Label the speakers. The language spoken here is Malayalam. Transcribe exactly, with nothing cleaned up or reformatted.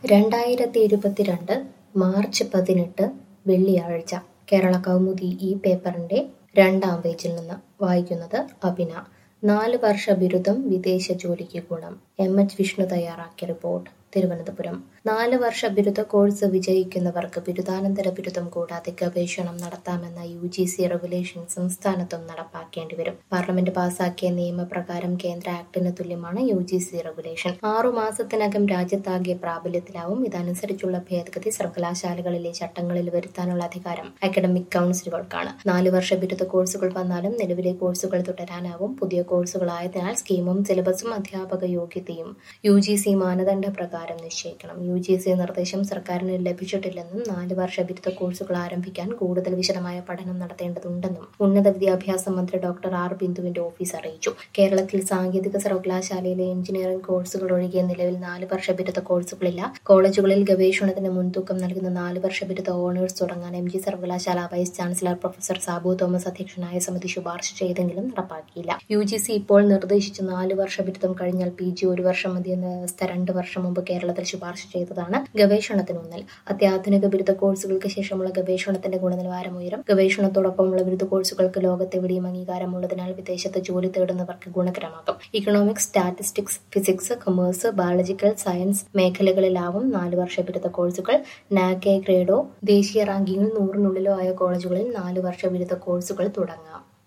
Speaker 1: രണ്ടായിരത്തി ഇരുപത്തിരണ്ട് മാർച്ച് പതിനെട്ട് വെള്ളിയാഴ്ച കേരള കൗമുദി ഈ പേപ്പറിന്റെ രണ്ടാം പേജിൽ നിന്ന് വായിക്കുന്നത് അഭിന. നാല് വർഷ ബിരുദം വിദേശ ജോലിക്ക് ഗുണം. എം എച്ച് വിഷ്ണു തയ്യാറാക്കിയ റിപ്പോർട്ട്. തിരുവനന്തപുരം. നാല് വർഷ ബിരുദ കോഴ്സ് വിജയിക്കുന്നവർക്ക് ബിരുദാനന്തര ബിരുദം കൂടാതെ ഗവേഷണം നടത്താമെന്ന യു ജി സി റെഗുലേഷൻ സംസ്ഥാനത്തും നടപ്പാക്കേണ്ടി വരും. പാർലമെന്റ് പാസാക്കിയ നിയമപ്രകാരം കേന്ദ്ര ആക്ടിന് തുല്യമാണ് യു ജി സി റെഗുലേഷൻ. ആറു മാസത്തിനകം രാജ്യത്താകെ പ്രാബല്യത്തിലാവും. ഇതനുസരിച്ചുള്ള ഭേദഗതി സർവകലാശാലകളിലെ ചട്ടങ്ങളിൽ വരുത്താനുള്ള അധികാരം അക്കാഡമിക് കൗൺസിലുകൾക്കാണ്. നാല് വർഷ ബിരുദ കോഴ്സുകൾ വന്നാലും നിലവിലെ കോഴ്സുകൾ തുടരാനാവും. പുതിയ കോഴ്സുകളായതിനാൽ സ്കീമും സിലബസും അധ്യാപക യോഗ്യതയും യു ജി സി മാനദണ്ഡ പ്രകാരം നിശ്ചയിക്കണം. യു ജി സി നിർദ്ദേശം സർക്കാരിന് ലഭിച്ചിട്ടില്ലെന്നും നാല് വർഷ ബിരുദ കോഴ്സുകൾ ആരംഭിക്കാൻ കൂടുതൽ വിശദമായ പഠനം നടത്തേണ്ടതുണ്ടെന്നും ഉന്നത വിദ്യാഭ്യാസ മന്ത്രി ഡോക്ടർ ആർ ബിന്ദുവിന്റെ ഓഫീസ് അറിയിച്ചു. കേരളത്തിൽ സാങ്കേതിക സർവകലാശാലയിലെ എഞ്ചിനീയറിംഗ് കോഴ്സുകൾ ഒഴികെ നിലവിൽ നാല് വർഷ ബിരുദ കോഴ്സുകളില്ല. കോളേജുകളിൽ ഗവേഷണത്തിന് മുൻതൂക്കം നൽകുന്ന നാല് വർഷ ബിരുദ ഓണേഴ്സ് തുടങ്ങാൻ എം ജി സർവകലാശാല vice chancellor professor Sabu Thomas അധ്യക്ഷനായ സമിതി ശുപാർശ ചെയ്തെങ്കിലും നടപ്പാക്കിയില്ല. യു ജി സി ഇപ്പോൾ നിർദ്ദേശിച്ച നാല് വർഷ ബിരുദം കഴിഞ്ഞാൽ പി ജി ഒരു വർഷം മതിയെന്ന വ്യവസ്ഥ രണ്ട് വർഷം മുമ്പ് കേരളത്തിൽ ശുപാർശ ചെയ്തതാണ്. ഗവേഷണത്തിനൂന്നൽ. അത്യാധുനിക ബിരുദ കോഴ്സുകൾക്ക് ശേഷമുള്ള ഗവേഷണത്തിന്റെ ഗുണനിലവാരം ഉയരും. ഗവേഷണത്തോടൊപ്പമുള്ള ബിരുദ കോഴ്സുകൾക്ക് ലോകത്തെവിടെയും അംഗീകാരമുള്ളതിനാൽ വിദേശത്ത് ജോലി തേടുന്നവർക്ക് ഗുണകരമാകും. Economics, statistics, physics, commerce, biological science മേഖലകളിലാവും നാല് വർഷ ബിരുദ കോഴ്സുകൾ. നാക് എ ഗ്രേഡോ ദേശീയ റാങ്കിങ്ങിൽ നൂറിനുള്ളിലോ ആയ കോളേജുകളിൽ നാല് വർഷ ബിരുദ കോഴ്സുകൾ തുടങ്ങാം.